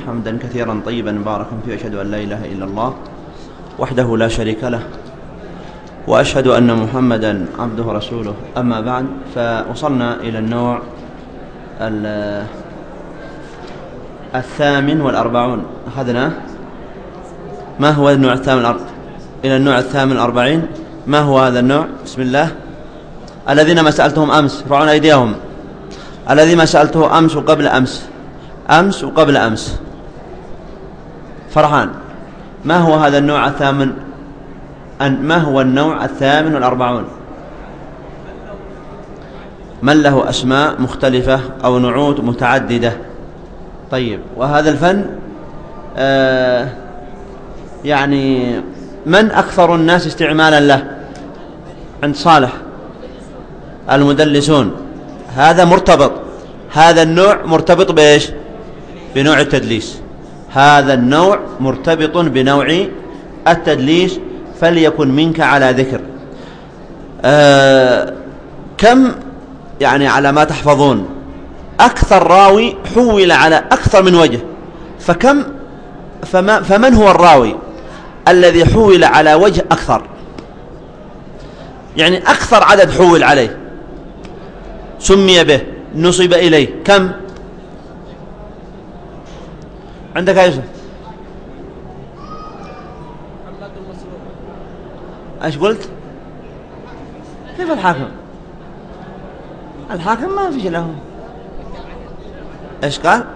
حمدا كثيرا طيبا مباركا فيه، أشهد أن لا إله إلا الله وحده لا شريك له، وأشهد أن محمدا عبده ورسوله. أما بعد، فوصلنا إلى النوع 48. أخذنا ما هو النوع 48 إلى النوع 48. ما هو هذا النوع؟ بسم الله. الذين ما سألتهم أمس رفعوا أيديهم. الذي ما سألته أمس وقبل أمس، أمس وقبل أمس. فرحان، ما هو هذا النوع 8؟ ما هو النوع 48؟ من له أسماء مختلفة أو نعوت متعددة. طيب، وهذا الفن يعني من أكثر الناس استعمالا له؟ عند صالح المدلسون. هذا مرتبط، هذا النوع مرتبط بإيش؟ بنوع التدليس. هذا النوع مرتبط بنوع التدليس، فليكن منك على ذكر. كم يعني على ما تحفظون أكثر راوي حول على أكثر من وجه، فمن هو الراوي الذي حول على وجه أكثر؟ يعني أكثر عدد حول عليه، سمي به، نصب إليه، كم عندك يا يوسف؟ ايش قلت؟ كيف الحاكم؟ الحاكم ما فيش له. ايش قال؟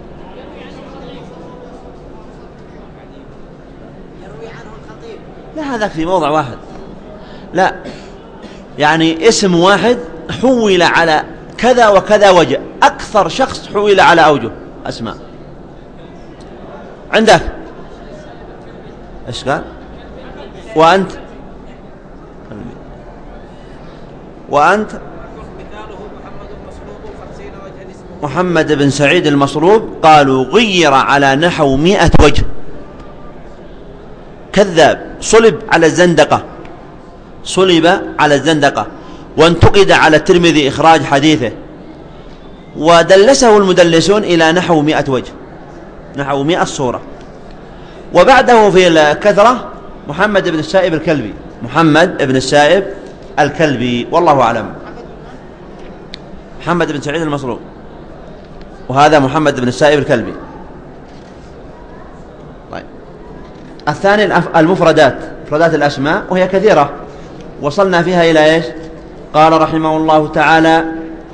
يروي عنه الخطيب. لا، هذاك في موضع واحد. لا، يعني اسم واحد حول على كذا وكذا وجه، أكثر شخص حول على أوجه أسماء. عندك ايش قال؟ وأنت محمد بن سعيد المصلوب. قالوا غير على نحو 100 وجه. كذاب، صلب على الزندقة، صلب على الزندقة، وانتقد على الترمذي إخراج حديثه، ودلسه المدلسون إلى نحو 100 وجه، نحو 100 صورة. وبعده في الكثرة محمد بن السائب الكلبي، محمد بن السائب الكلبي، والله أعلم. محمد بن سعيد المصلوب، وهذا محمد بن السائب الكلبي. طيب، الثاني المفردات، مفردات الأسماء، وهي كثيرة، وصلنا فيها إلى إيش؟ قال رحمه الله تعالى: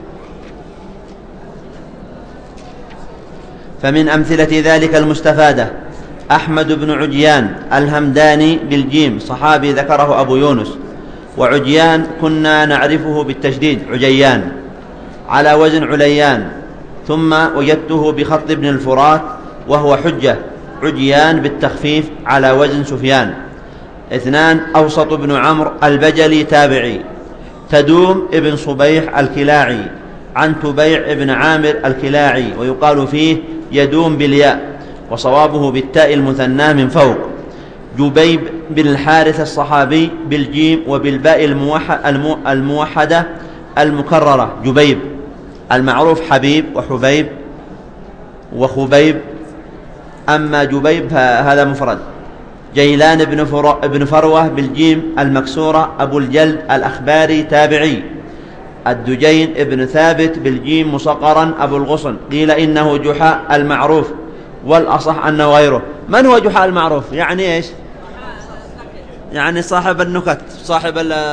فمن أمثلة ذلك المستفادة أحمد بن عجيان الهمداني بالجيم، صحابي ذكره أبو يونس. وعجيان كنا نعرفه بالتشديد عجيان على وزن عليان، ثم وجدته بخط ابن الفرات وهو حجة، عجيان بالتخفيف على وزن سفيان. 2 أوسط بن عمرو البجلي تابعي، تدوم ابن صبيح الكلاعي عن تبيع ابن عامر الكلاعي، ويقال فيه يدوم بالياء وصوابه بالتاء المثنى من فوق. جبيب بن الحارث الصحابي بالجيم وبالباء الموحدة المكررة، جبيب، المعروف حبيب وحبيب وخبيب، أما جبيب هذا مفرد. جيلان بن فروة بالجيم المكسورة أبو الجلد الأخباري تابعي. الدجين ابن ثابت بالجيم مصقرا أبو الغصن، قيل إنه جحاء المعروف، والأصح أنه غيره. من هو جحاء المعروف؟ يعني إيش؟ يعني صاحب النكت، صاحب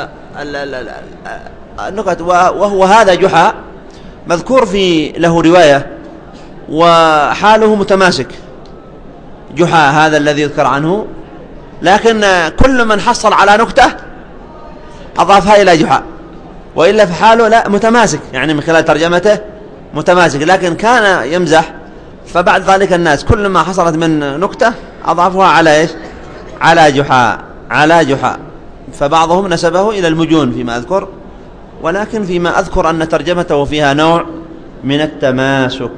النكت، وهو هذا جحاء مذكور في له رواية وحاله متماسك. جحاء هذا الذي يذكر عنه، لكن كل من حصل على نكتة أضافها إلى جحاء، وإلا في حاله لا متماسك، يعني من خلال ترجمته متماسك، لكن كان يمزح، فبعد ذلك الناس كل ما حصلت من نكتة أضافها على إيش؟ على جحاء، على جحاء. فبعضهم نسبه إلى المجون فيما أذكر، ولكن فيما أذكر أن ترجمته فيها نوع من التماسك.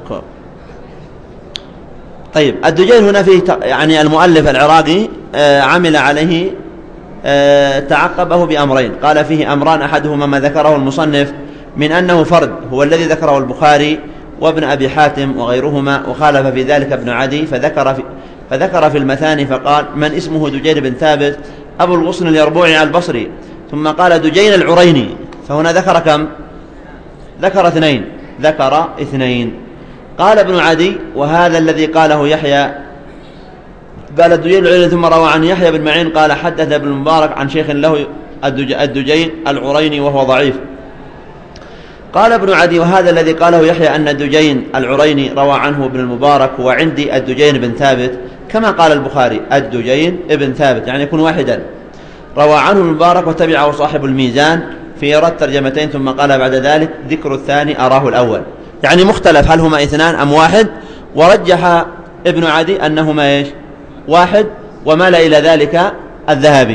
طيب، الدجيل هنا فيه يعني المؤلف العراقي عمل عليه، تعقبه بأمرين، قال فيه أمران: أحدهما ما ذكره المصنف من أنه فرد، هو الذي ذكره البخاري وابن أبي حاتم وغيرهما، وخالف في ذلك ابن عدي فذكر في المثاني فقال: من اسمه دجين بن ثابت أبو الغصن اليربوعي البصري. ثم قال: دجين العريني، فهنا ذكر كم؟ ذكر اثنين. قال ابن عدي: وهذا الذي قاله يحيى، قال الدجين العريني ثم روى عن يحيى بن معين قال: حدث ابن المبارك عن شيخ له الدجين العريني وهو ضعيف. قال ابن عدي: وهذا الذي قاله يحيى أن الدجين العريني روى عنه ابن المبارك، وعندي الدجين بن ثابت، كما قال البخاري الدجين ابن ثابت، يعني يكون واحدا. روى عنه المبارك وتبعه صاحب الميزان في رد ترجمتين، ثم قال بعد ذلك: ذكر الثاني أراه الأول، يعني مختلف هل هما اثنان أم واحد. ورجح ابن عدي أنهما إيش؟ واحد، ومال إلى ذلك الذهبي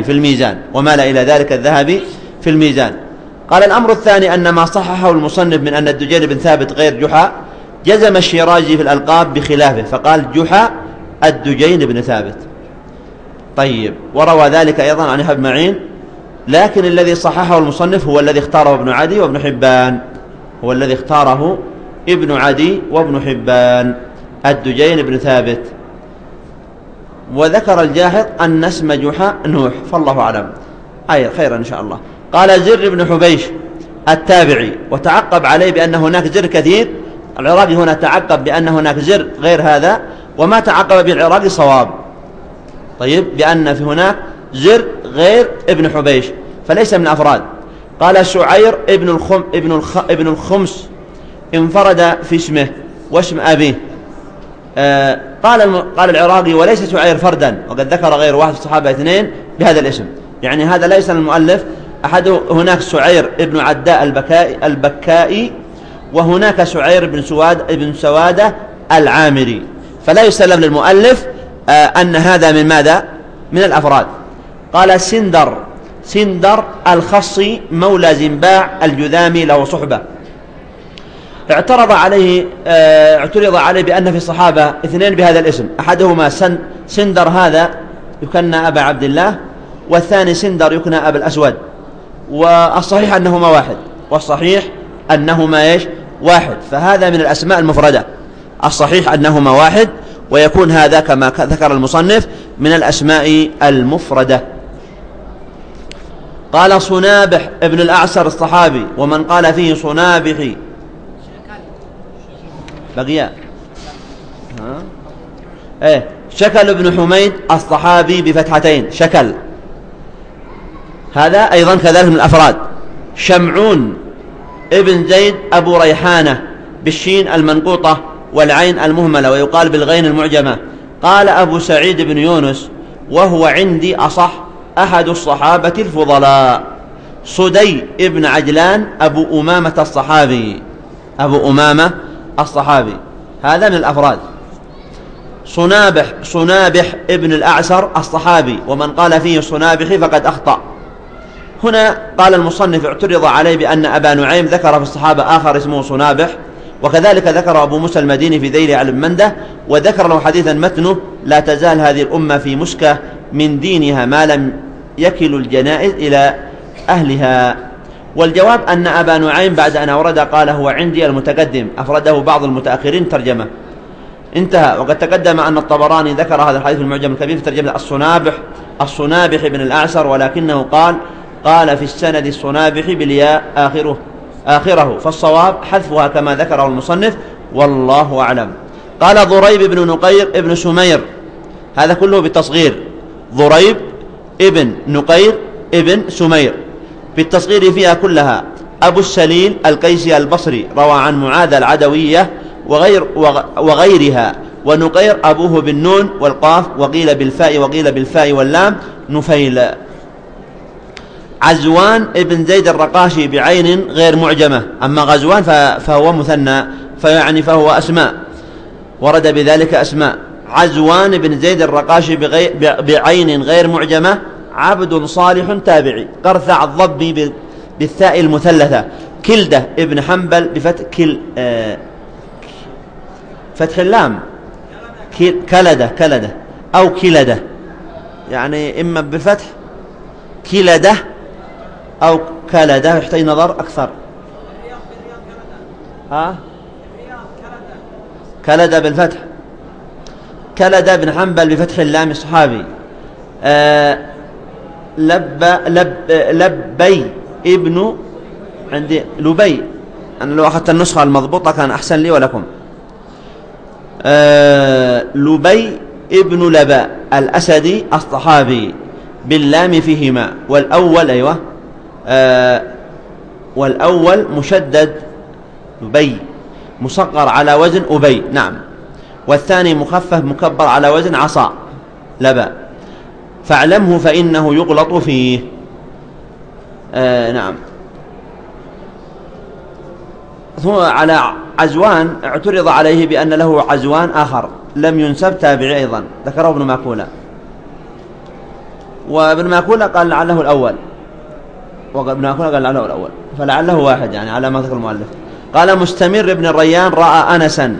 في الميزان. قال: الأمر الثاني أن ما صححه المصنف من أن الدجين بن ثابت غير جحا، جزم الشيرازي في الألقاب بخلافه فقال: جحا الدجين بن ثابت. طيب، وروى ذلك أيضا عن يحيى بن معين، لكن الذي صححه المصنف هو الذي اختاره ابن عدي وابن حبان، الدجين بن ثابت. وذكر الجاحظ أن اسم جحا نوح، فالله أعلم. خيرا إن شاء الله. قال: زر بن حبيش التابعي، وتعقب عليه بأن هناك زر كثير. العراقي هنا تعقب بأن هناك زر غير هذا، وما تعقب بالعراقي صواب. طيب، بأن في هناك زر غير ابن حبيش فليس من أفراد. قال: شعير ابن الخمس انفرد في اسمه واسم أبيه. قال العراقي: وليس شعير فردا، وقد ذكر غير واحد الصحابة اثنين بهذا الاسم، يعني هذا ليس المؤلف أحد. هناك شعير ابن عداء البكائي، وهناك شعير بن سوادة العامري، فلا يسلم للمؤلف أن هذا من ماذا؟ من الأفراد. قال: سندر الخصي مولى زنباع الجذامي له صحبة، اعترض عليه بأن في الصحابة اثنين بهذا الاسم، أحدهما سندر هذا يكنى أبا عبد الله، والثاني سندر يكنى أبا الأسود، والصحيح أنهما واحد، فهذا من الأسماء المفردة، الصحيح أنهما واحد، ويكون هذا كما ذكر المصنف من الأسماء المفردة. قال: صنابح ابن الأعسر الصحابي، ومن قال فيه صنابحي بقياء شكل ابن حميد الصحابي بفتحتين، شكل، هذا أيضا كذلك من الأفراد. شمعون ابن زيد أبو ريحانة بالشين المنقوطة والعين المهملة، ويقال بالغين المعجمة. قال أبو سعيد بن يونس: وهو عندي أصح أحد الصحابة الفضلاء. صدي ابن عجلان أبو أمامة الصحابي، هذا من الأفراد. صنابح ابن الأعسر الصحابي، ومن قال فيه صنابحي فقد أخطأ. هنا قال المصنف: اعترض عليه بأن أبا نعيم ذكر في الصحابة آخر اسمه صنابح، وكذلك ذكر أبو موسى المديني في ذيل على المندة، وذكر له حديثا متنه: لا تزال هذه الأمة في مسكة من دينها ما لم يكل الجنائز إلى أهلها. والجواب أن أبا نعيم بعد أن أورد قال: هو عندي المتقدم، أفرده بعض المتأخرين ترجمة، انتهى. وقد تقدم أن الطبراني ذكر هذا الحديث في المعجم الكبير في ترجمة الصنابح بن الأعسر، ولكنه قال في السند الصنابح بالياء آخره، فالصواب حذفها كما ذكره المصنف، والله أعلم. قال: ضريب بن نقير ابن سمير، هذا كله بالتصغير، ضريب ابن نقير ابن سمير بالتصغير فيها كلها. أبو السليل القيسي البصري، روى عن معاذ العدوية وغيرها. ونقير أبوه بالنون والقاف، وقيل بالفاء واللام نفيل. عزوان ابن زيد الرقاشي بعين غير معجمة، أما غزوان فهو مثنى، فهو أسماء، ورد بذلك أسماء. عزوان بن زيد الرقاشي بعين غير معجمة، عبد صالح تابعي، قرثع الضبي بالثاء المثلثة. كلدة ابن حنبل بفتح فتح اللام، كلدة أو كلدة، يعني إما بالفتح كلدة أو كلدة، يحتاج نظر أكثر. كلد بالفتح. كلد بن حنبل بفتح اللام الصحابي. لبي ابن عندي لبي، أنا لو أخذت النسخة المضبوطة كان أحسن لي ولكم. لبي ابن لباء الأسدي الصحابي باللام فيهما، والأول أيوة والأول مشدد لبي مصغر على وزن أبي، نعم، والثاني مخفف مكبر على وزن عصا لباء. فاعلمه فإنه يغلط فيه. نعم. ثم على عزوان اعترض عليه بأن له عزوان آخر لم ينسب تابعي أيضا، ذكره ابن ماكولة، وابن ماكولة قال لعله الأول، وابن ماكولة قال لعله الأول، فلعله واحد يعني على ما ذكر المؤلف. قال مستمر بن الريان رأى أنسا.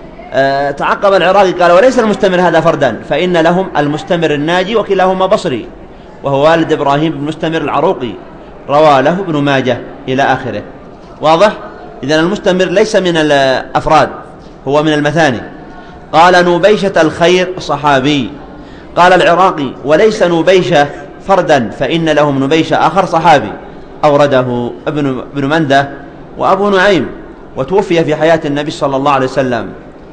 تعقب العراقي قال وليس المستمر هذا فردا، فإن لهم المستمر الناجي وكلاهما بصري، وهو والد إبراهيم بن مستمر العروقي، روى له ابن ماجه إلى آخره. واضح؟ إذن المستمر ليس من الأفراد، هو من المثاني. قال نبيشة الخير صحابي. قال العراقي وليس نبيشة فردا، فإن لهم نبيشة آخر صحابي، أورده ابن منده وأبو نعيم، وتوفي في حياة النبي صلى الله عليه وسلم،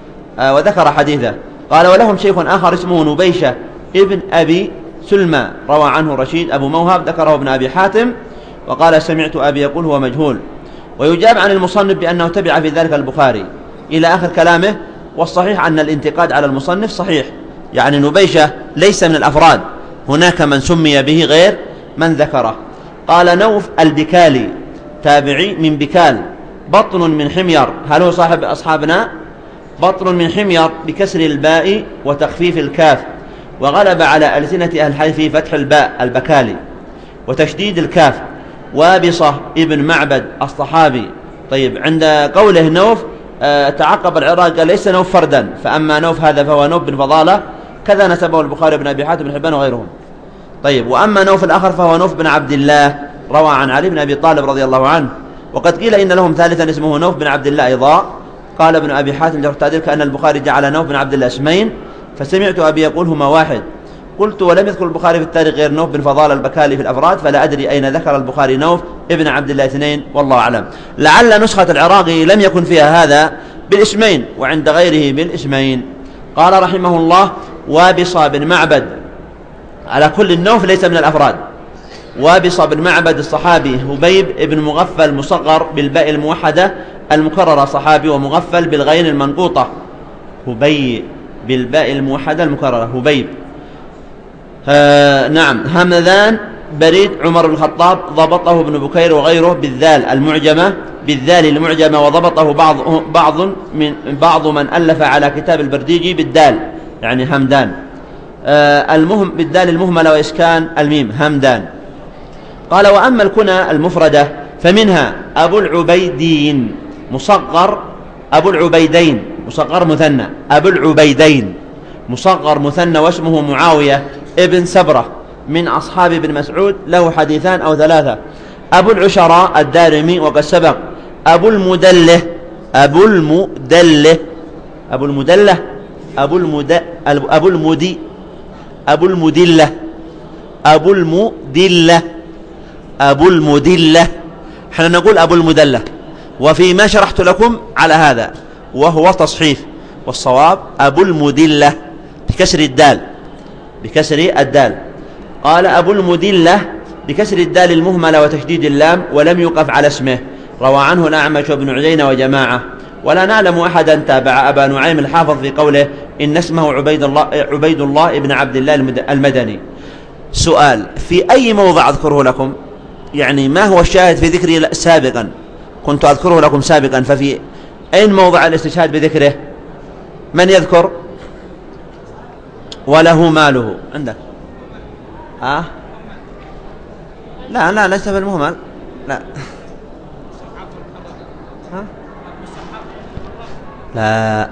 وذكر حديثه. قال ولهم شيخ آخر اسمه نبيشة ابن أبي سلمى، روى عنه رشيد أبو موهب، ذكره ابن أبي حاتم، وقال سمعت أبي يقول هو مجهول. ويجاب عن المصنف بأنه تبع في ذلك البخاري إلى آخر كلامه. والصحيح أن الانتقاد على المصنف صحيح، يعني نبيشة ليس من الأفراد، هناك من سمي به غير من ذكره. قال نوف البكالي تابعي من بكال، بطن من حمير، هل هو صاحب أصحابنا؟ بطن من حمير بكسر الباء وتخفيف الكاف، وغلب على ألسنة أهل الحديث في فتح الباء البكالي وتشديد الكاف. وابصة ابن معبد الصحابي. طيب، عند قوله نوف تعقب العراق قال ليس نوف فردا، فأما نوف هذا فهو نوف بن فضالة، كذا نسبه البخاري بن أبي حاتم بن حبان وغيرهم. طيب، وأما نوف الآخر فهو نوف بن عبد الله، روى عن علي بن أبي طالب رضي الله عنه. وقد قيل إن لهم ثالثا اسمه نوف بن عبد الله أيضا. قال ابن أبي حاتم جرح تعديل كأن البخاري جعل نوف بن عبد الله اسمين، فسمعت أبي يقول هما واحد. قلت ولم يذكر البخاري في التاريخ غير نوف بن فضالة البكالي في الأفراد، فلا أدري أين ذكر البخاري نوف ابن عبد الله اثنين، والله أعلم. لعل نسخة العراقي لم يكن فيها هذا بالاسمين، وعند غيره بالاسمين. قال رحمه الله وابصة بن معبد، على كل النوف ليس من الأفراد. وابصة بن معبد الصحابي، هبيب ابن مغفل مصغر بالباء الموحدة المكررة صحابي، ومغفل بالغين المنقوطة، هبي بالباء الموحدة المكررة هبيب. نعم. همذان بريد عمر بن الخطاب، ضبطه ابن بكير وغيره بالذال المعجمة، بالذال المعجمة، وضبطه بعض من ألف على كتاب البرديجي بالدال، يعني همدان، المهم بالدال المهملة وإسكان الميم همدان. قال وأما الكنى المفردة فمنها أبو العبيدين مصغر، أبو العبيدين مصغر مثنى، أبو العبيدين مصغر مثنى، واسمه معاوية ابن سبرة من أصحاب ابن مسعود، له حديثان أو ثلاثة. أبو العشراء الدارمي وقد سبق. أبو المدله، أبو المدله، أبو المدله، أبو المدله، أبو المدلة، أبو المدلة، أبو المدلة، حنا نقول أبو المدلة، وفيما شرحت لكم على هذا وهو تصحيف، والصواب أبو المدلة بكسر الدال، بكسر الدال. قال أبو المدلة بكسر الدال المهملة وتشديد اللام، ولم يقف على اسمه، روى عنه الأعمش وابن عيينة وجماعة. ولا نعلم أحدا تابع أبا نعيم الحافظ في قوله إن اسمه عبيد الله ابن عبد الله المدني. سؤال، في أي موضع أذكره لكم؟ يعني ما هو الشاهد في ذكري سابقا؟ كنت أذكره لكم سابقا، ففي أين موضع الاستشهاد بذكره؟ من يذكر؟ وله ماله عندك؟ لا ليس بالمهمل، لا لا.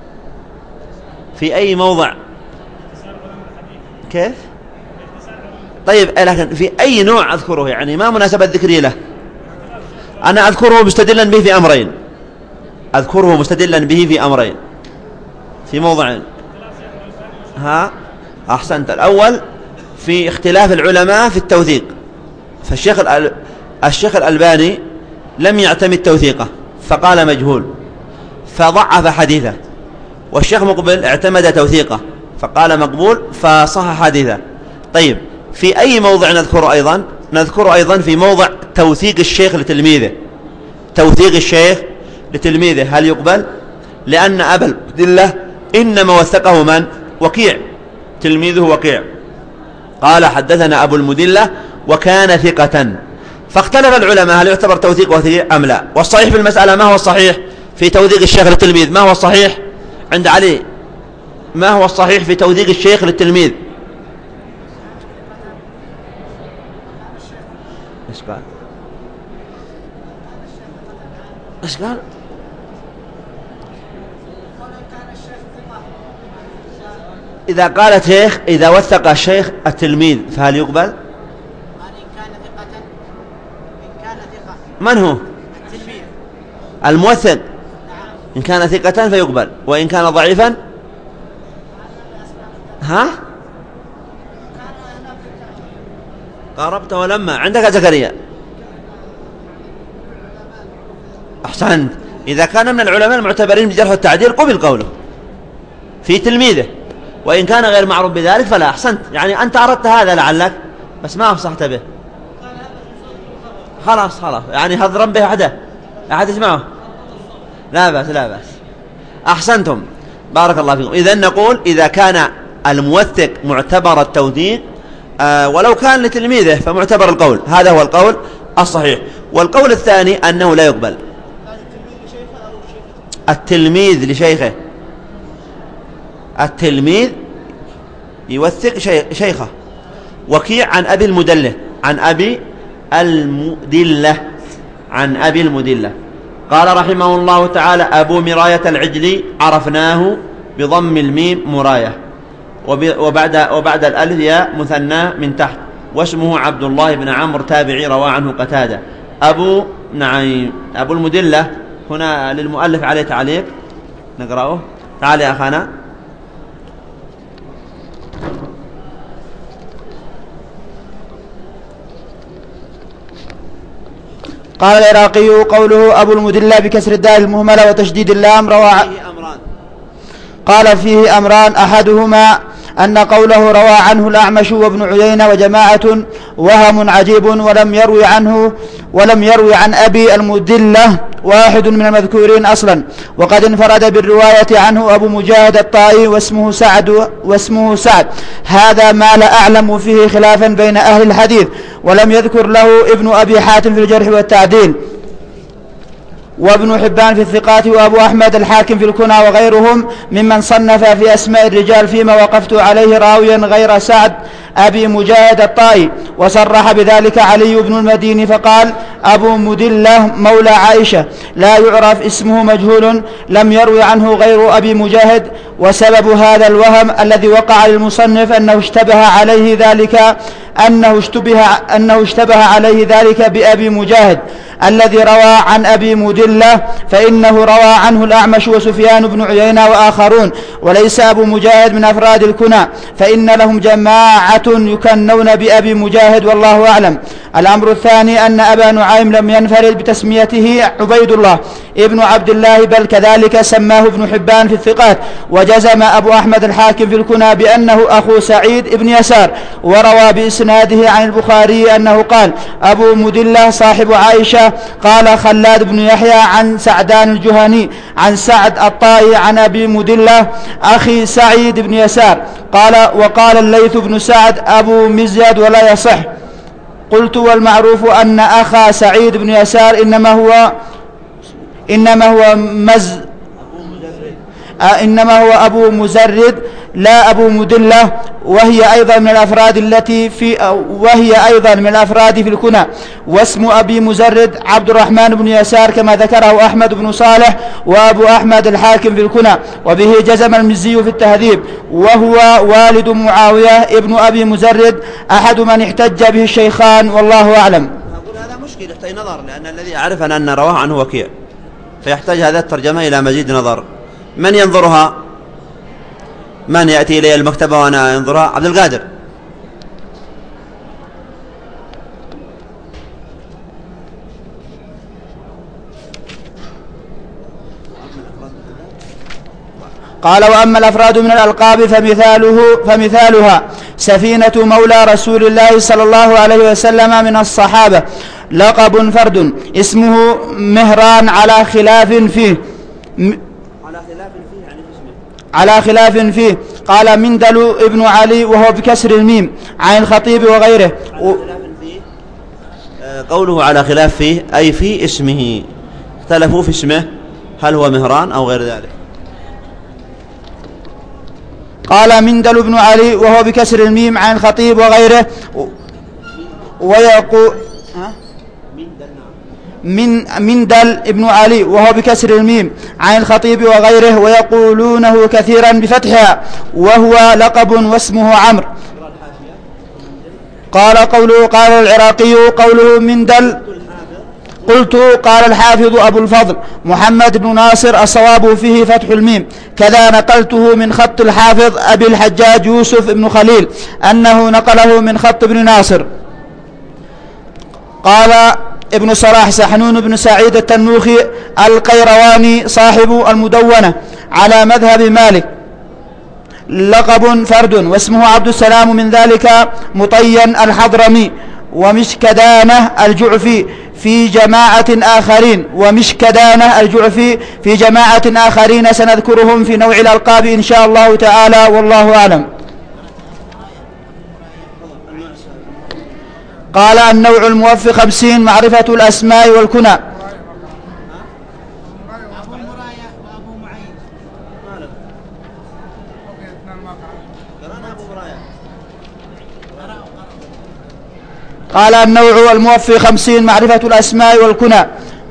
في أي موضع؟ كيف؟ طيب، لكن في أي نوع أذكره؟ يعني ما مناسبة ذكري له؟ أنا أذكره مستدلا به في أمرين، أذكره مستدلا به في أمرين. في موضع. ها أحسنت. الأول في اختلاف العلماء في التوثيق، فالشيخ الألباني لم يعتمد توثيقه فقال مجهول فضعف حديثه، والشيخ مقبل اعتمد توثيقه فقال مقبول فصح حديثه. طيب في أي موضع نذكر أيضا في موضع توثيق الشيخ لتلميذه. توثيق الشيخ لتلميذه هل يقبل؟ لأن أبا المدلة إنما وثقه من؟ وكيع، تلميذه وكيع قال حدثنا أبو المدلة وكان ثقة، فاختلف العلماء هل يعتبر توثيق وثيق أم لا. والصحيح في المسألة ما هو الصحيح في توثيق الشيخ للتلميذ؟ ما هو الصحيح عند علي؟ ما هو الصحيح في توثيق الشيخ للتلميذ؟ إيش قال؟ إذا قالت شيخ إذا وثق الشيخ التلميذ فهل يقبل؟ إن كان ثقة. إن كان ثقة. من هو؟ التلميذ الموثق. نعم. إن كان ثقة فيقبل، وإن كان ضعيفا ها؟ قاربت ولما عندك زكريا. أحسنت. إذا كان من العلماء المعتبرين بجرح التعديل قبل قوله في تلميذه، وإن كان غير معروف بذلك فلا. أحسنت، يعني أنت أردت هذا لعلك بس ما أفصحت به. خلاص يعني هضرب به أحد يسمعه. لا بأس. أحسنتم، بارك الله فيكم. إذن نقول إذا كان الموثق معتبر التوثيق ولو كان لتلميذه فمعتبر القول، هذا هو القول الصحيح. والقول الثاني أنه لا يقبل. التلميذ لشيخه، التلميذ يوثق شيخه. وكيع عن أبي المدلة، عن أبي المدلة قال رحمه الله تعالى: أبو مراية العجلي عرفناه بضم الميم مراية، وبعد الألف ياء مثنى من تحت، واسمه عبد الله بن عمرو تابعي روى عنه قتادة. أبو المدلة هنا للمؤلف عليه تعليق نقرأه. تعال يا أخانا. قال العراقي: قوله أبو المدلة بكسر الدال المهملة وتشديد اللام قال فيه أمران: أحدهما أن قوله روى عنه الأعمش وابن عيينة وجماعة وهم عجيب، ولم يروي عن أبي المدلة واحد من المذكورين أصلا، وقد انفرد بالرواية عنه أبو مجاهد الطائي واسمه سعد. هذا ما لا أعلم فيه خلافا بين أهل الحديث، ولم يذكر له ابن أبي حاتم في الجرح والتعديل، وابن حبان في الثقات، وأبو أحمد الحاكم في الكنى، وغيرهم ممن صنف في أسماء الرجال، فيما وقفت عليه راويا غير سعد أبي مجاهد الطائي. وصرح بذلك علي بن المديني فقال: أبو مدلة مولى عائشة لا يعرف، اسمه مجهول، لم يروي عنه غير أبي مجاهد. وسبب هذا الوهم الذي وقع للمصنف أنه اشتبه عليه ذلك بأبي مجاهد الذي روى عن أبي مدلة، فإنه روى عنه الأعمش وسفيان بن عيينة وآخرون، وليس أبو مجاهد من أفراد الكنى، فإن لهم جماعة يكنون بأبي مجاهد، والله أعلم. الأمر الثاني أن أبا نعيم لم ينفرد بتسميته عبيد الله ابن عبد الله، بل كذلك سماه ابن حبان في الثقات. وجزم أبو أحمد الحاكم في الكنى بأنه أخو سعيد بن يسار، وروى بإسناده عن البخاري أنه قال: أبو مدلة صاحب عائشة. قال خلاد بن يحيى عن سعدان الجهني عن سعد الطائي عن أبي مدلة أخي سعيد بن يسار. وقال الليث بن سعد أبو مزيد ولا يصح. قلت: والمعروف أن أخا سعيد بن يسار إنما هو أبو مزرد لا أبو مدلة، وهي أيضا من الأفراد في الكنى. واسم أبي مزرد عبد الرحمن بن يسار كما ذكره أحمد بن صالح وأبو أحمد الحاكم في الكنى. وبه جزم المزي في التهذيب، وهو والد معاوية ابن أبي مزرد، أحد من احتج به الشيخان، والله أعلم. أقول هذا مشكل يحتاج نظر، لأن الذي أعرف أن رواه عنه وكيع، فيحتاج هذا الترجمة إلى مزيد نظر. من ينظرها؟ من يأتي إلي المكتبة وأنا أنظرها؟ عبد القادر. قال: وأما الأفراد من الألقاب فمثالها سفينة مولى رسول الله صلى الله عليه وسلم من الصحابة، لقب فرد اسمه مهران على خلاف فيه قال: مندل ابن علي وهو بكسر الميم عن الخطيب وغيره. قوله على خلاف فيه أي في اسمه، اختلفوا في اسمه هل هو مهران أو غير ذلك. قال: مندل ابن علي وهو بكسر الميم عن الخطيب وغيره. ويقول مندل ابن علي وهو بكسر الميم عن الخطيب وغيره، ويقولونه كثيرا بفتحها، وهو لقب واسمه عمرو. قال العراقي قوله مندل. قلت: قال الحافظ أبو الفضل محمد بن ناصر: الصواب فيه فتح الميم، كذا نقلته من خط الحافظ أبي الحجاج يوسف بن خليل أنه نقله من خط ابن ناصر. قال ابن صلاح سحنون بن سعيد التنوخي القيرواني صاحب المدونة على مذهب مالك: لقب فرد واسمه عبد السلام، من ذلك مطين الحضرمي ومشكدانه الجعفي في جماعة آخرين سنذكرهم في نوع الألقاب إن شاء الله تعالى، والله أعلم. قال: النوع الموفق 50 معرفة الأسماء والكنى. قال: النوع الموفق 50 معرفة الأسماء والكنى.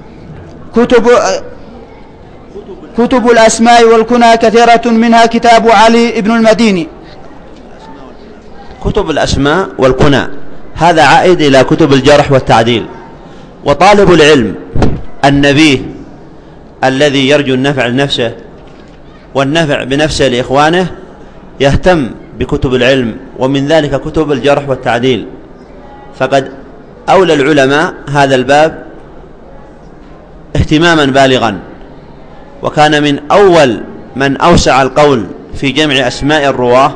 كتب الأسماء والكنى كثيرة، منها كتاب علي بن المديني. كتب الأسماء والكنى هذا عائد إلى كتب الجرح والتعديل. وطالب العلم النبيه الذي يرجو النفع لنفسه والنفع بنفسه لإخوانه يهتم بكتب العلم، ومن ذلك كتب الجرح والتعديل. فقد أولى العلماء هذا الباب اهتماما بالغا، وكان من أول من أوسع القول في جمع أسماء الرواة،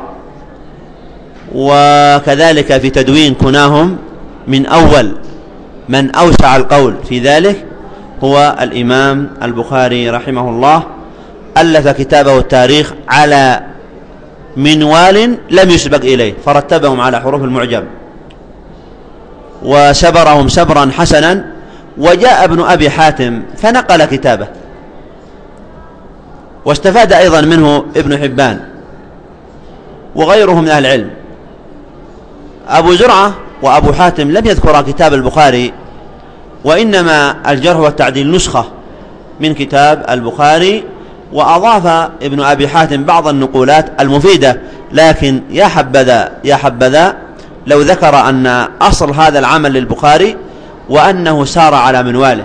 وكذلك في تدوين كناهم من أول من أوسع القول في ذلك هو الإمام البخاري رحمه الله، ألف كتابه التاريخ على منوال لم يسبق إليه، فرتبهم على حروف المعجم وسبرهم سبرا حسنا. وجاء ابن أبي حاتم فنقل كتابه، واستفاد أيضا منه ابن حبان وغيره من أهل العلم. أبو زرعة وأبو حاتم لم يذكرا كتاب البخاري، وإنما الجرح والتعديل نسخة من كتاب البخاري، وأضاف ابن أبي حاتم بعض النقولات المفيدة. لكن يا حبذا لو ذكر أن أصل هذا العمل للبخاري وأنه سار على منواله.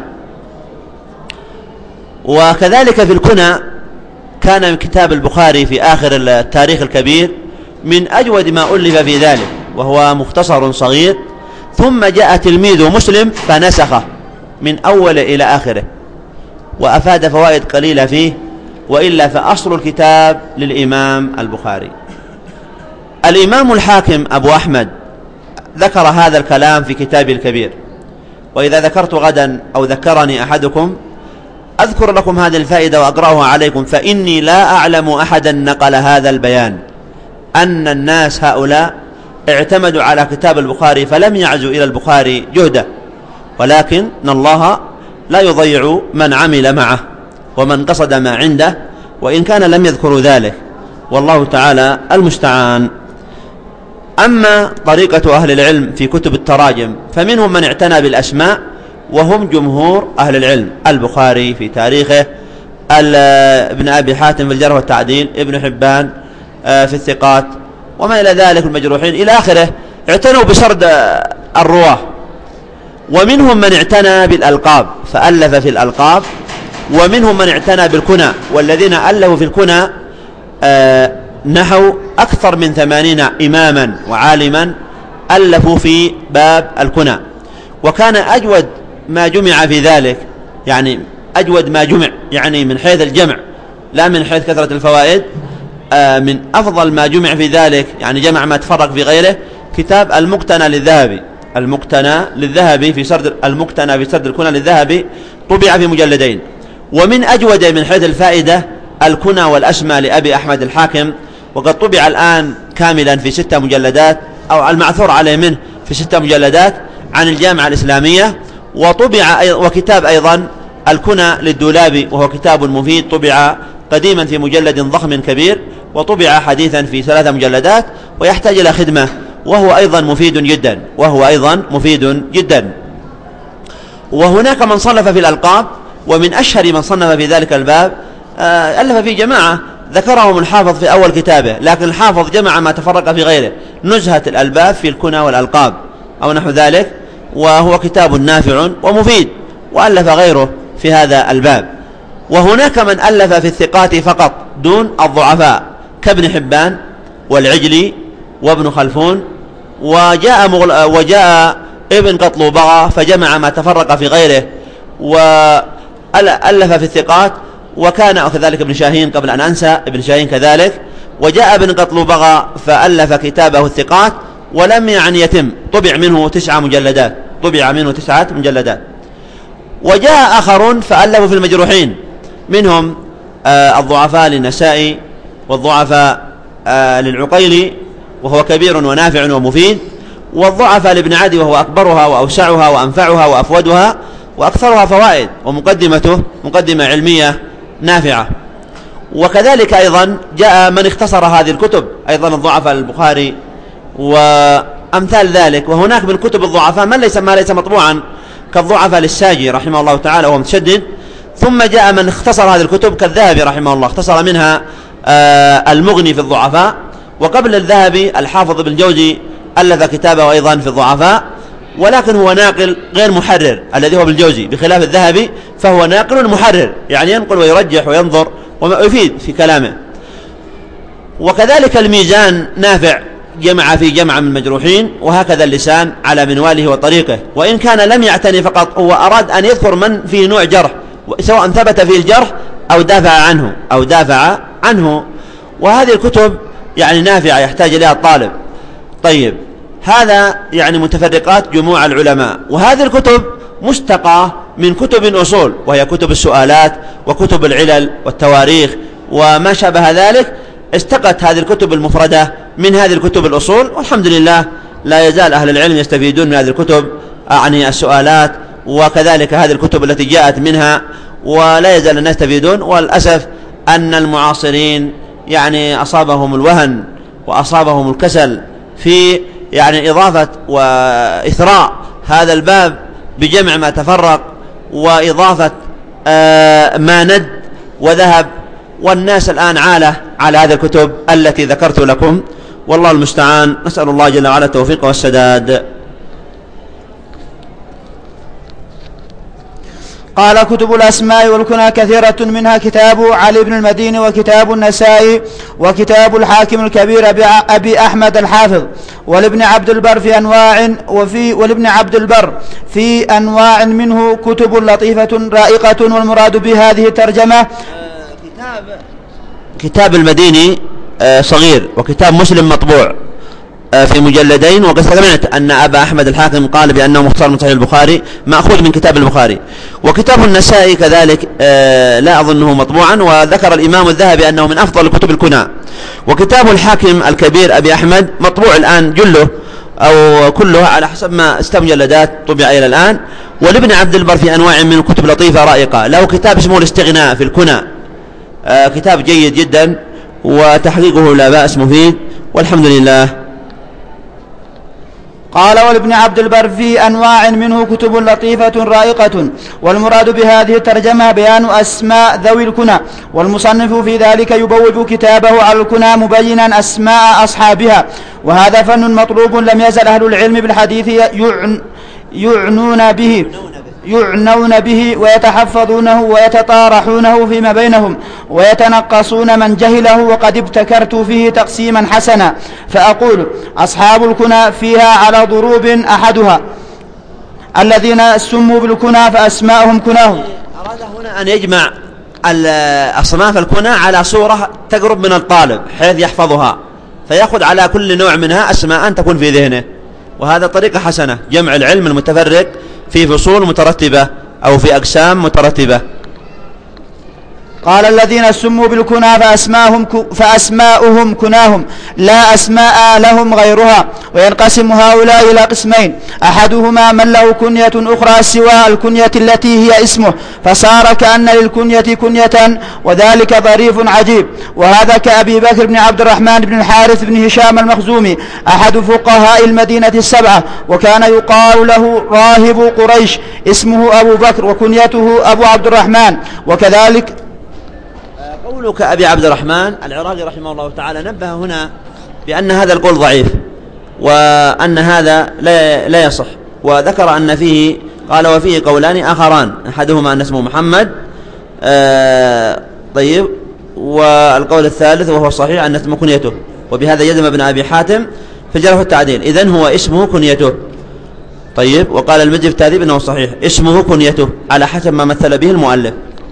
وكذلك في الكنى كان كتاب البخاري في آخر التاريخ الكبير من أجود ما ألف في ذلك، وهو مختصر صغير، ثم جاء تلميذ مسلم فنسخه من أول إلى آخره وأفاد فوائد قليلة فيه، وإلا فأصل الكتاب للإمام البخاري. الإمام الحاكم أبو أحمد ذكر هذا الكلام في كتابه الكبير، وإذا ذكرت غدا أو ذكرني أحدكم أذكر لكم هذه الفائدة وأقرأها عليكم، فإني لا أعلم أحدا نقل هذا البيان، أن الناس هؤلاء اعتمدوا على كتاب البخاري فلم يعزوا إلى البخاري جهده، ولكن الله لا يضيع من عمل معه ومن قصد ما عنده، وإن كان لم يذكروا ذلك، والله تعالى المستعان. أما طريقة أهل العلم في كتب التراجم فمنهم من اعتنى بالأسماء، وهم جمهور أهل العلم: البخاري في تاريخه، ابن أبي حاتم في الجرح والتعديل، ابن حبان في الثقات، وما إلى ذلك المجروحين إلى آخره، اعتنوا بسرد الرواه. ومنهم من اعتنى بالألقاب فألف في الألقاب، ومنهم من اعتنى بالكنى، والذين ألفوا في الكنى نحو أكثر من 80 إماما وعالما ألفوا في باب الكنى. وكان أجود ما جمع في ذلك، يعني أجود ما جمع يعني من حيث الجمع لا من حيث كثرة الفوائد، من أفضل ما جمع في ذلك يعني جمع ما تفرق في غيره، كتاب المقتنى للذهبي. المقتنى للذهبي في سرد المقتنى في سرد الكنى للذهبي طبع في مجلدين. ومن أجود من حيث الفائدة الكنى والأسمى لأبي أحمد الحاكم، وقد طبع الآن كاملا في 6 مجلدات، أو المعثور عليه منه في 6 مجلدات عن الجامعة الإسلامية. وطبع وكتاب أيضا الكنى للدولابي، وهو كتاب مفيد، طبع قديما في مجلد ضخم كبير، وطبع حديثا في 3 مجلدات، ويحتاج إلى خدمة، وهو أيضا مفيد جدا. وهناك من صنف في الألقاب، ومن أشهر من صنف في ذلك الباب ألف في جماعة ذكرهم الحافظ في أول كتابه، لكن الحافظ جمع ما تفرق في غيره، نزهة الألباب في الكنى والألقاب أو نحو ذلك، وهو كتاب نافع ومفيد، وألف غيره في هذا الباب. وهناك من ألف في الثقات فقط دون الضعفاء كابن حبان والعجلي وابن خلفون، وجاء ابن قطلوبغة فجمع ما تفرق في غيره وألف في الثقات، وكان كذلك ابن شاهين قبل أن أنسى ابن شاهين كذلك، وجاء ابن قطلوبغة فألف كتابه الثقات ولم يتم، طبع منه 9 مجلدات. وجاء آخرون فألفوا في المجروحين، منهم الضعفاء للنسائي، والضعفاء للعقيلي وهو كبير ونافع ومفيد، والضعفاء لابن عدي وهو أكبرها وأوسعها وأنفعها وأفودها وأكثرها فوائد، ومقدمته مقدمة علمية نافعة. وكذلك أيضا جاء من اختصر هذه الكتب، أيضا الضعفاء البخاري وأمثال ذلك. وهناك من كتب الضعفاء ما ليس مطبوعا، كالضعفاء للساجي رحمه الله تعالى وهو متشدد. ثم جاء من اختصر هذه الكتب كالذهبي رحمه الله، اختصر منها المغني في الضعفاء. وقبل الذهبي الحافظ ابن الجوزي ألف كتابه أيضا في الضعفاء، ولكن هو ناقل غير محرر الذي هو بالجوزي، بخلاف الذهبي فهو ناقل محرر، يعني ينقل ويرجح وينظر ويفيد في كلامه. وكذلك الميزان نافع جمع في جمع من المجروحين، وهكذا اللسان على منواله وطريقه، وإن كان لم يعتني فقط، هو أراد أن يذكر من فيه نوع جرح، سواء ثبت فيه الجرح أو دافع عنه. وهذه الكتب يعني نافعة يحتاج إليها الطالب. طيب، هذا يعني متفرقات جموع العلماء. وهذه الكتب مشتقة من كتب أصول، وهي كتب السؤالات وكتب العلل والتواريخ وما شابه ذلك. استقت هذه الكتب المفردة من هذه الكتب الأصول، والحمد لله لا يزال أهل العلم يستفيدون من هذه الكتب، يعني السؤالات، وكذلك هذه الكتب التي جاءت منها، ولا يزال الناس يستفيدون. والأسف أن المعاصرين يعني أصابهم الوهن وأصابهم الكسل في يعني إضافة وإثراء هذا الباب بجمع ما تفرق وإضافة ما ند وذهب، والناس الآن عالة على هذه الكتب التي ذكرت لكم، والله المستعان. نسأل الله جل وعلا التوفيق والسداد. قال: كتب الأسماء والكنى كثيرة، منها كتاب علي بن المديني، وكتاب النسائي، وكتاب الحاكم الكبير أبي أحمد الحافظ، ولابن عبد البر في أنواع منه كتب لطيفة رائقة. والمراد بهذه الترجمة كتاب المديني صغير، وكتاب مسلم مطبوع في مجلدين. وقد سمعت أن أبا أحمد الحاكم قال بأنه مختصر من صحيح البخاري مأخوذ من كتاب البخاري. وكتاب النسائي كذلك لا أظنه مطبوعا، وذكر الإمام الذهبي أنه من أفضل كتب الكنى. وكتاب الحاكم الكبير أبي أحمد مطبوع الآن جله أو كله على حسب ما 6 مجلدات طبع إلى الآن. ولابن عبد البر في أنواع من كتب لطيفة رائقة، له كتاب اسمه الاستغناء في الكنى، كتاب جيد جدا، وتحقيقه لا بأس مفيد، والحمد لله. قال: ولابن عبد البر في أنواع منه كتب لطيفة رائقة. والمراد بهذه الترجمة بيان أسماء ذوي الكنى، والمصنف في ذلك يبوب كتابه على الكنى مبينا أسماء أصحابها، وهذا فن مطلوب لم يزل أهل العلم بالحديث يعنون يعنون به ويتحفظونه ويتطارحونه فيما بينهم ويتنقصون من جهله، وقد ابتكرت فيه تقسيما حسنا، فأقول: أصحاب الكنى فيها على ضروب، أحدها الذين سموا بالكنى فأسماءهم كناهم. أراد هنا أن يجمع أصناف الكنى على صورة تقرب من الطالب حيث يحفظها، فيأخذ على كل نوع منها أسماء تكون في ذهنه، وهذا طريقة حسنة، جمع العلم المتفرق في فصول مترتبة أو في أقسام مترتبة. قال: الذين سموا بالكنى فأسماؤهم كناهم، لا أسماء لهم غيرها. وينقسم هؤلاء إلى قسمين: أحدهما من له كنية أخرى سوى الكنية التي هي اسمه، فصار كأن للكنية كنية، وذلك ظريف عجيب. وهذا كأبي بكر بن عبد الرحمن بن الحارث بن هشام المخزومي، أحد فقهاء المدينة السبعة، وكان يقال له راهب قريش، اسمه أبو بكر وكنيته أبو عبد الرحمن. وكذلك قولك أبي عبد الرحمن، العراقي رحمه الله تعالى نبه هنا بأن هذا القول ضعيف، وأن هذا لا يصح، وذكر أن فيه، قال: وفيه قولان آخران، أحدهما أن اسمه محمد، طيب، والقول الثالث وهو الصحيح أن اسمه كنيته، وبهذا يزم ابن أبي حاتم في الجرح والتعديل، إذن هو اسمه كنيته. طيب، وقال المجد في التهذيب أنه صحيح اسمه كنيته على حسب ما مثل به المؤلف.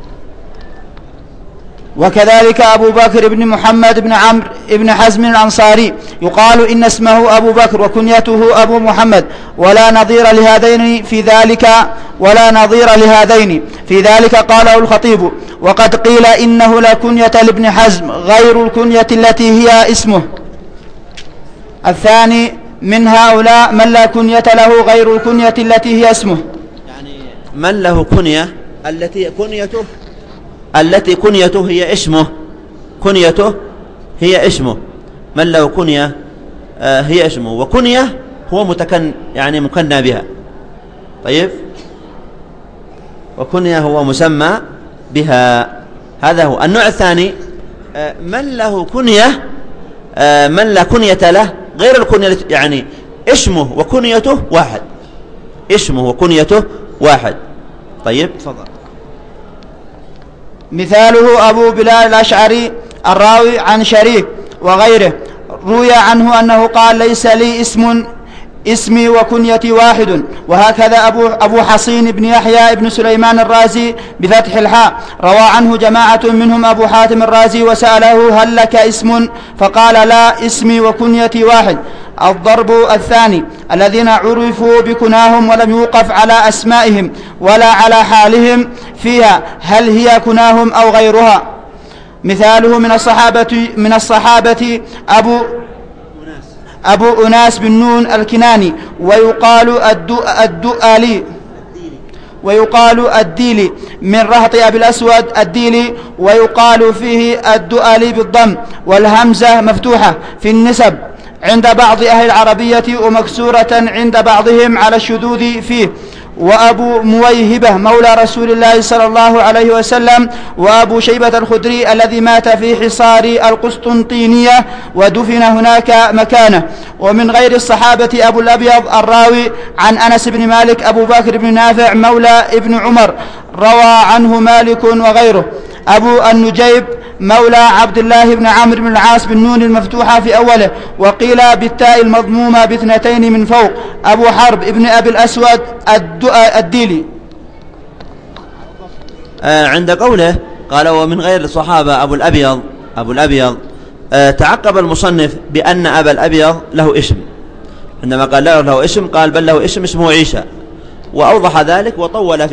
وكذلك أبو بكر بن محمد بن عمرو بن حزم الأنصاري، يقال إن اسمه أبو بكر وكنيته أبو محمد، ولا نظير لهذين في ذلك قاله الخطيب. وقد قيل إنه لا كنية لابن حزم غير الكنية التي هي اسمه. الثاني من هؤلاء من لا كنية له غير الكنية التي هي اسمه، يعني من له كنية التي كنيته هي اسمه، كنيته هي اسمه، من له كنية هي اسمه، وكنية هو يعني مكنى بها. طيب، وكنية هو مسمى بها. هذا هو النوع الثاني، من له كنية، من لا كنية له غير الكنية، يعني اسمه وكنيته واحد، اسمه وكنيته واحد. طيب، تفضل. مثاله أبو بلال الأشعري الراوي عن شريك وغيره، روي عنه أنه قال: ليس لي اسمي وكنيتي واحد. وهكذا أبو حصين بن يحيى بن سليمان الرازي بفتح الحاء، روى عنه جماعة منهم أبو حاتم الرازي، وسأله: هل لك اسم؟ فقال: لا، اسمي وكنيتي واحد. الضرب الثاني الذين عرفوا بكناهم ولم يوقف على أسمائهم ولا على حالهم فيها، هل هي كناهم أو غيرها. مثاله من الصحابة أبو أناس بن نون الكناني، ويقال الديلي من رهط أبي الأسود الديلي، ويقال فيه الدؤلي بالضم والهمزة مفتوحة في النسب عند بعض أهل العربية، ومكسورة عند بعضهم على الشذوذ فيه. وأبو مويهبة مولى رسول الله صلى الله عليه وسلم، وأبو شيبة الخدري الذي مات في حصار القسطنطينية ودفن هناك مكانه. ومن غير الصحابة أبو الأبيض الراوي عن أنس بن مالك أبو بكر بن نافع مولى ابن عمر، روى عنه مالك وغيره. أبو النجيب مولى عبد الله بن عمرو بن العاص بالنون المفتوحة في أوله، وقيل بالتاء المضمومة باثنتين من فوق، أبو حرب ابن أبي الأسود الديلي. عند قوله قال: ومن غير الصحابة أبو الأبيض تعقب المصنف بأن أبا الأبيض له اسم، عندما قال له اسم قال: بل له اسمه عيسى، وأوضح ذلك وطول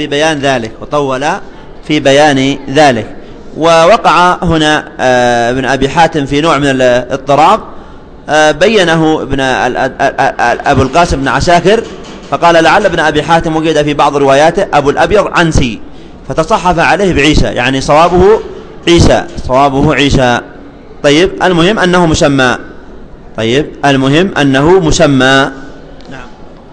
في بيان ذلك. ووقع هنا ابن أبي حاتم في نوع من الاضطراب، بينه أبو القاسم بن عساكر، فقال: لعل ابن أبي حاتم وجد في بعض رواياته أبو الأبيض عنسي، فتصحف عليه بعيسى، يعني صوابه عيسى. طيب، المهم أنه مسمى. نعم.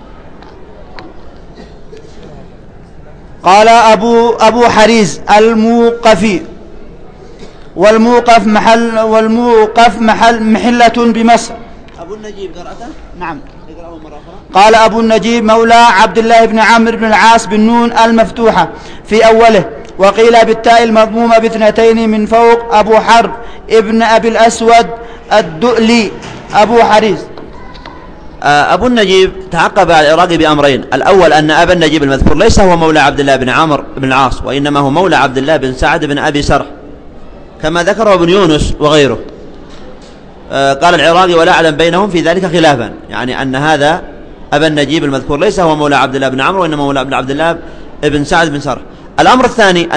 قال أبو حريز الموقفي، والموقف محلة بمصر. أبو النجيب قرأته؟ نعم. اقرأه مرة أخرى. قال أبو النجيب مولى عبد الله بن عمرو بن العاص بالنون المفتوحة في أوله، وقيل بالتاء المضمومة باثنتين من فوق، أبو حرب ابن أبي الأسود الدؤلي أبو حريز. أبو النجيب تعقب على العراقي بأمرين: الأول أن أبا النجيب المذكور ليس هو مولى عبد الله بن عمرو بن العاص، وإنما هو مولى عبد الله بن سعد بن أبي سرح كما ذكره ابن يونس وغيره. قال العراقي: ولا أعلم بينهم في ذلك خلافا، يعني أن هذا أبا النجيب المذكور ليس هو مولى عبد الله بن عمرو، وإنما مولى عبد الله بن سعد بن سرح. الأمر الثاني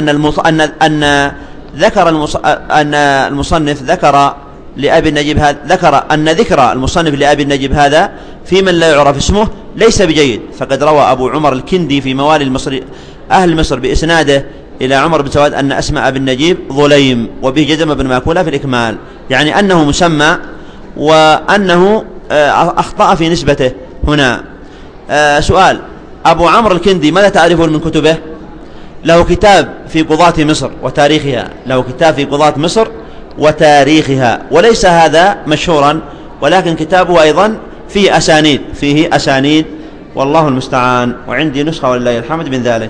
أن المصنف ذكر لأبي النجيب هذا، ذكر أن ذكر المصنف لأبي النجيب هذا في من لا يعرف اسمه ليس بجيد، فقد روى أبو عمر الكندي في موالي المصري أهل مصر بإسناده إلى عمر بن سواد أن اسم أبي النجيب ظليم، وبه جزم بن ماكولة في الإكمال، يعني أنه مسمى وأنه أخطأ في نسبته هنا. سؤال: أبو عمرو الكندي ماذا تعرفون من كتبه؟ له كتاب في قضاة مصر وتاريخها، له كتاب في قضاة مصر وتاريخها، وليس هذا مشهورا، ولكن كتابه أيضا فيه أسانيد والله المستعان، وعندي نسخة ولله الحمد من ذلك.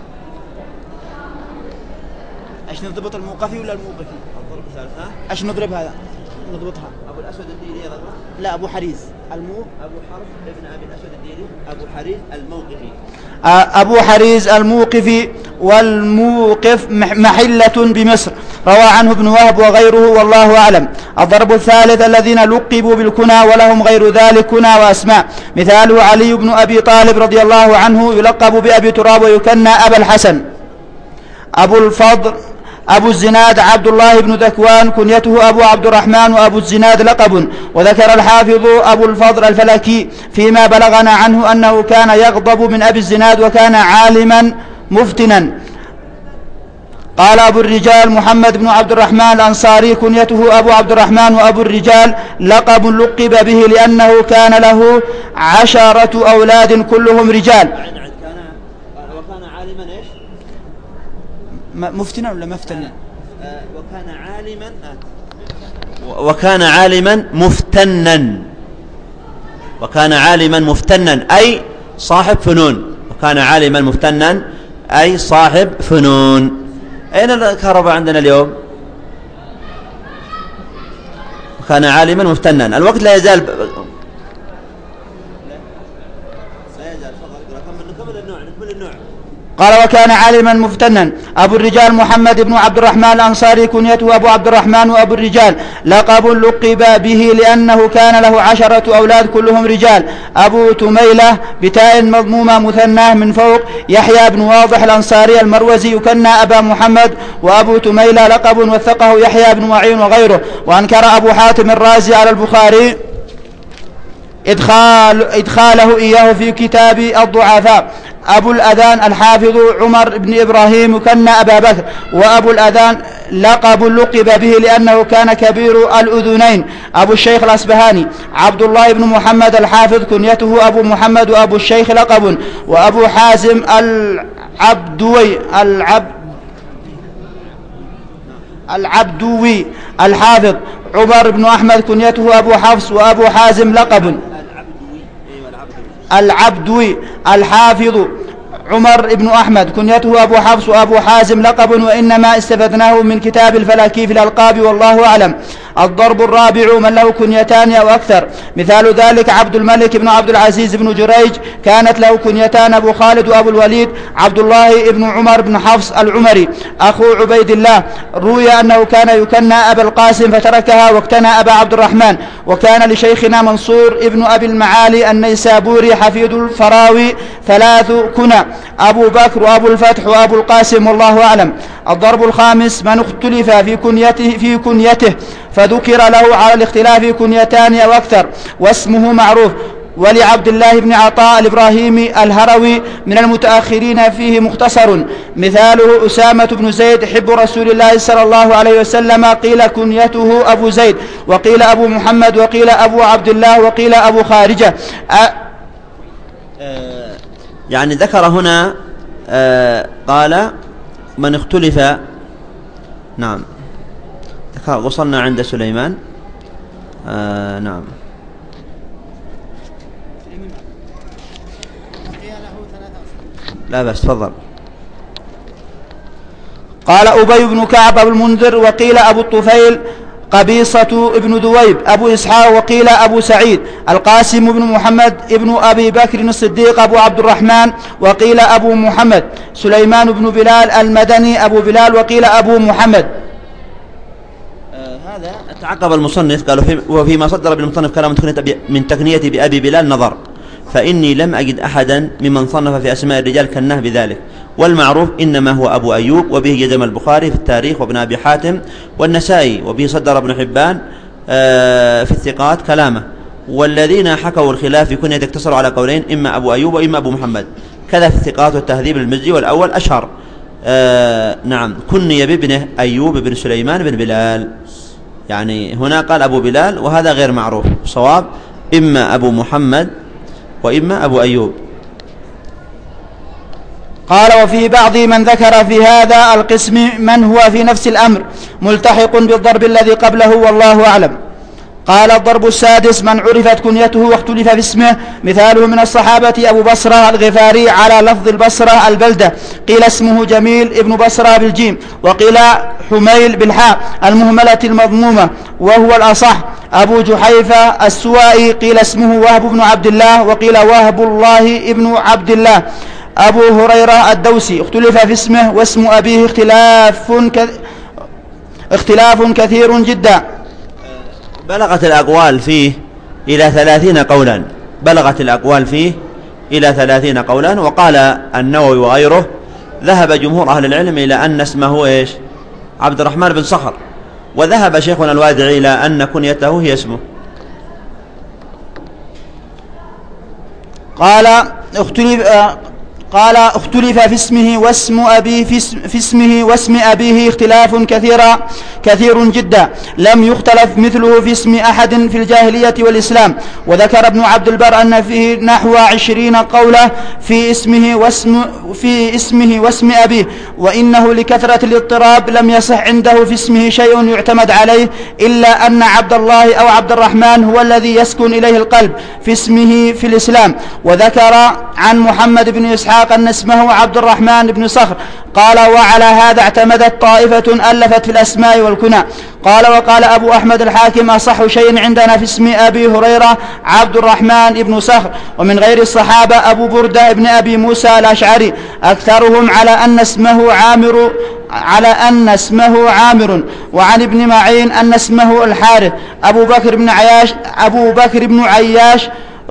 ايش نضبط الموقفي ولا الموقفي؟ ايش نضرب هذا؟ نضبطها. أبو الأسود الديلي يضربه؟ لا، أبو حريز أبو حرب ابن أبي الأسود الديلي، أبو حريز الموقفي. أبو حريز الموقفي، والموقف محلة بمصر، روى عنه ابن وهب وغيره والله أعلم. الضرب الثالث: الذين لقبوا بالكنى ولهم غير ذلك كنى وأسماء، مثاله علي بن أبي طالب رضي الله عنه يلقب بأبي تراب ويكنى أبا الحسن. أبو الفضل أبو الزناد عبد الله بن ذكوان كنيته أبو عبد الرحمن، وأبو الزناد لقب. وذكر الحافظ أبو الفضل الفلكي فيما بلغنا عنه أنه كان يغضب من أبي الزناد وكان عالما مفتنا. قال أبو الرجال محمد بن عبد الرحمن الأنصاري كنيته أبو عبد الرحمن، وأبو الرجال لقب لقب به لأنه كان له 10 أولاد كلهم رجال. وكان عالما إيش؟ مفتنا ولا مفتنا؟ وكان عالما مفتنا، وكان عالما مفتنا أي صاحب فنون، وكان عالما مفتنا أي صاحب فنون. أين الكهرباء عندنا اليوم؟ وكان عالما مفتنا. الوقت لا يزال نكمل النوع. قال: وكان عالما مفتنا. أبو الرجال محمد بن عبد الرحمن الأنصاري كنيته أبو عبد الرحمن، وأبو الرجال لقب لقب به لأنه كان له 10 أولاد كلهم رجال. أبو تميلة بتاء مضمومة مثناه من فوق، يحيى بن واضح الأنصاري المروزي يكنى أبا محمد، وأبو تميلة لقب وثقه يحيى بن معين وغيره. وأنكر أبو حاتم الرازي على البخاري إدخاله إياه في كتاب الضعفاء. أبو الأذان الحافظ عمر بن إبراهيم كنى أبا بكر، وأبو الأذان لقب لقب به لأنه كان كبير الأذنين. أبو الشيخ الأصبهاني عبد الله بن محمد الحافظ كنيته أبو محمد، وأبو الشيخ لقب. وأبو حازم العبدوي الحافظ عمر بن أحمد كنيته أبو حفص، وأبو حازم لقب. العبدوي الحافظ عمر بن أحمد كنيته أبو حفص، وأبو حازم لقب، وإنما استفدناه من كتاب الفلكي في الألقاب والله أعلم. الضرب الرابع: من له كنيتان أو أكثر، مثال ذلك عبد الملك بن عبد العزيز بن جريج كانت له كنيتان، أبو خالد وأبو الوليد عبد الله بن عمر بن حفص العمري أخو عبيد الله. روي أنه كان يكنى أبا القاسم فتركها واكتنى أبا عبد الرحمن. وكان لشيخنا منصور ابن أبي المعالي النيسابوري حفيد الفراوي 3 كنى: أبو بكر وأبو الفتح وأبو القاسم والله أعلم. الضرب الخامس: من اختلف في كنيته فذكر له على الاختلاف كنيتان أو أكثر واسمه معروف. ولعبد الله بن عطاء الإبراهيمي الهروي من المتأخرين فيه مختصر، مثاله أسامة بن زيد حب رسول الله صلى الله عليه وسلم، قيل كنيته أبو زيد، وقيل أبو محمد، وقيل أبو عبد الله، وقيل أبو خارجة. يعني ذكر هنا قال من اختلف. نعم، وصلنا عند سليمان. نعم. بقي له 3 أصحاب. لا بس تفضل. قال أبي بن كعب أبو المنذر وقيل أبو الطفيل قبيصة ابن دويب أبو إسحاق وقيل أبو سعيد القاسم بن محمد ابن أبي بكر الصديق أبو عبد الرحمن وقيل أبو محمد سليمان بن بلال المدني أبو بلال وقيل أبو محمد. هذا تعقب المصنف قالوا وفيما صدر بالمصنف كلام من تكنية بأبي بلال نظر، فإني لم أجد أحدا ممن صنف في أسماء الرجال كنه بذلك، والمعروف إنما هو أبو أيوب، وبه جزم البخاري في التاريخ وابن أبي حاتم والنسائي، وبه صدر ابن حبان في الثقات كلامه، والذين حكوا الخلاف في كنية اقتصروا على قولين إما أبو أيوب وإما أبو محمد، كذا في الثقات والتهذيب المزي، والأول أشهر نعم كني بابنه أيوب بن سليمان بن بلال، يعني هنا قال أبو بلال وهذا غير معروف، صواب إما أبو محمد وإما أبو أيوب. قال وفي بعض من ذكر في هذا القسم من هو في نفس الأمر ملتحق بالضرب الذي قبله والله أعلم. قال الضرب السادس من عرفت كنيته واختلف في اسمه، مثاله من الصحابة أبو بصرة الغفاري على لفظ البصرة البلدة، قيل اسمه جميل ابن بصرة بالجيم، وقيل حميل بالحاء المهملة المضمومة وهو الأصح. أبو جحيفة السوائي قيل اسمه وهب بن عبد الله وقيل وهب الله ابن عبد الله. أبو هريرة الدوسي اختلف في اسمه واسم أبيه اختلاف كثير جدا. بلغت الأقوال فيه إلى 30 قولا، بلغت الأقوال فيه إلى 30 قولا. وقال النووي وغيره ذهب جمهور أهل العلم إلى أن اسمه إيش؟ عبد الرحمن بن صخر، وذهب شيخنا الوادعي إلى أن كنيته هي اسمه. قال اختلف في اسمه واسم أبيه في اسمه واسم أبيه اختلاف كثير جدا، لم يختلف مثله في اسم أحد في الجاهلية والإسلام. وذكر ابن عبد البر أن فيه نحو 20 قولا في اسمه واسم أبيه، وإنه لكثرة الاضطراب لم يصح عنده في اسمه شيء يعتمد عليه إلا أن عبد الله أو عبد الرحمن هو الذي يسكن إليه القلب في اسمه في الإسلام. وذكر عن محمد بن إسحاق أن اسمه عبد الرحمن بن صخر. قال وعلى هذا اعتمدت طائفة ألفت في الأسماء والكنى. قال وقال أبو أحمد الحاكم أصح شيء عندنا في اسم أبي هريرة عبد الرحمن بن صخر، ومن غير الصحابة أبو بردة ابن أبي موسى الأشعري، أكثرهم على أن اسمه عامر، وعن ابن معين أن اسمه الحارث. أبو بكر بن عياش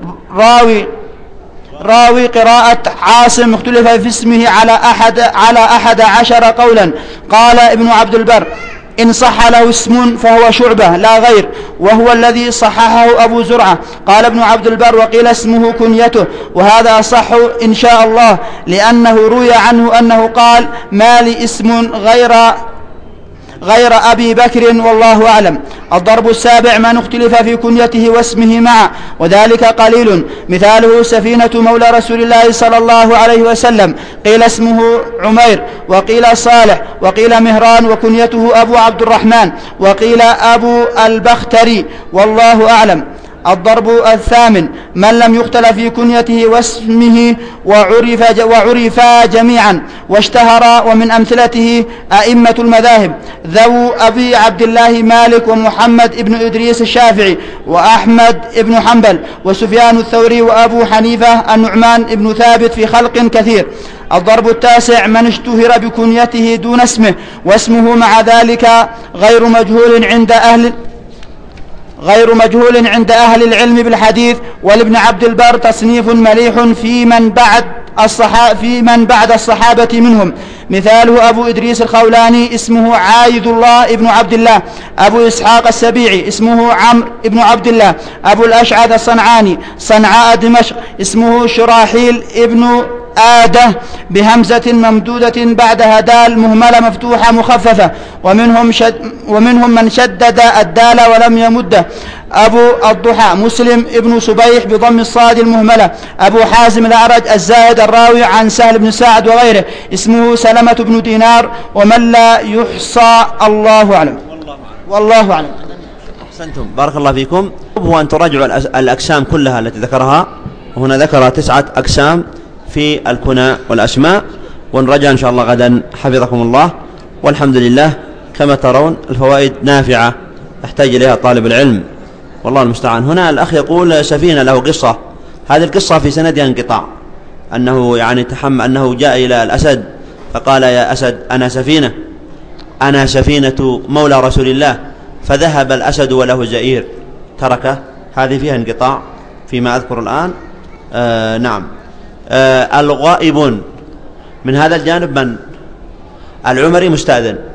راوي قراءة عاصم اختلف في اسمه على 11 قولا. قال ابن عبد البر إن صح له اسم فهو شعبة لا غير، وهو الذي صححه أبو زرعة. قال ابن عبد البر وقيل اسمه كنيته، وهذا صح إن شاء الله، لأنه روي عنه أنه قال ما لي اسم غير أبي بكر والله أعلم. الضرب السابع من اختلف في كنيته واسمه معا، وذلك قليل، مثاله سفينة مولى رسول الله صلى الله عليه وسلم، قيل اسمه عمير وقيل صالح وقيل مهران وكنيته أبو عبد الرحمن وقيل أبو البختري والله أعلم. الضرب الثامن من لم يختلف في كنيته واسمه وعرفا جميعا واشتهر، ومن أمثلته أئمة المذاهب ذو أبي عبد الله مالك ومحمد بن إدريس الشافعي وأحمد بن حنبل وسفيان الثوري وأبو حنيفة النعمان بن ثابت في خلق كثير. الضرب التاسع من اشتهر بكنيته دون اسمه واسمه مع ذلك غير مجهول عند أهل العلم بالحديث. ولابن عبد البر تصنيف مليح في من بعد الصحابة منهم، مثاله أبو إدريس الخولاني اسمه عايذ الله ابن عبد الله، أبو إسحاق السبيعي اسمه عمرو ابن عبد الله، أبو الأشعث الصنعاني صنعاء دمشق اسمه شراحيل ابن آدة بهمزة ممدودة بعدها دال مهملة مفتوحة مخففة، ومنهم من شدد الدال ولم يمده. أبو الضحى مسلم ابن صبيح بضم الصاد المهملة، أبو حازم الأعرج الزاهد الراوي عن سهل بن سعد وغيره اسمه سلمة بن دينار، ومن لا يحصى الله أعلم. والله أعلم. أحسنتم بارك الله فيكم. هو أن تراجعوا الأقسام كلها التي ذكرها وهنا ذكر 9 أقسام في الكنى والأسماء، ونرجع إن شاء الله غدا حفظكم الله. والحمد لله كما ترون الفوائد نافعة يحتاج إليها طالب العلم، والله المستعان. هنا الأخ يقول سفينة له قصة، هذه القصة في سندها انقطاع، أنه يعني أنه جاء إلى الأسد فقال يا أسد أنا سفينة مولى رسول الله، فذهب الأسد وله زئير تركه. هذه فيها انقطاع فيما أذكر الآن. نعم. الغائبون من هذا الجانب من العمري مستأذن